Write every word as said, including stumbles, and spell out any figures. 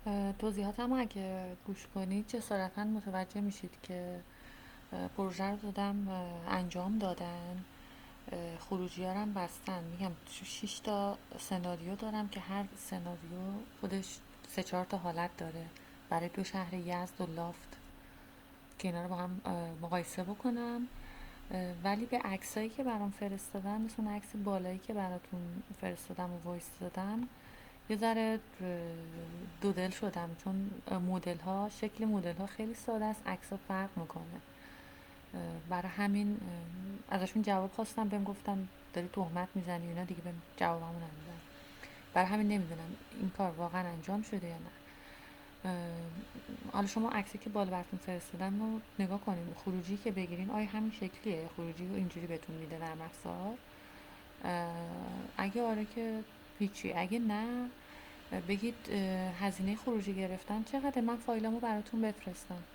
اه، توضیحاتم اگه گوش کنید جسارتا متوجه میشید که اه، پروژه رو دادم، اه، انجام دادن. خروجی ها رو هم بستن. میگم شش تا سناریو دارم که هر سناریو خودش سه چهار تا حالت داره برای دو شهر یزد و لافت که اینا رو با هم مقایسه بکنم. ولی به عکسایی که برام فرستادن، مثل اون عکس بالایی که براتون فرستادم و وایس دادم، یه ذره دو دل شدم، چون مدل ها شکل مدل ها خیلی ساده است، عکس ها فرق میکنه. برای همین ازشون جواب خواستم، بهم گفتن داری تهمت میزنی اینا، دیگه بهم جوابمو ندادن. برای همین نمیدونم این کار واقعا انجام شده یا نه. حالا شما عکسی که بالا براتون فرستادم رو نگاه کنین، خروجی که بگیرین آیا همین شکلیه؟ خروجی رو اینجوری بهتون میده نرم افزار؟ اگه آره که هیچی، اگه نه بگید هزینه خروجی گرفتن چقدر، من فایلمو براتون بفرستم.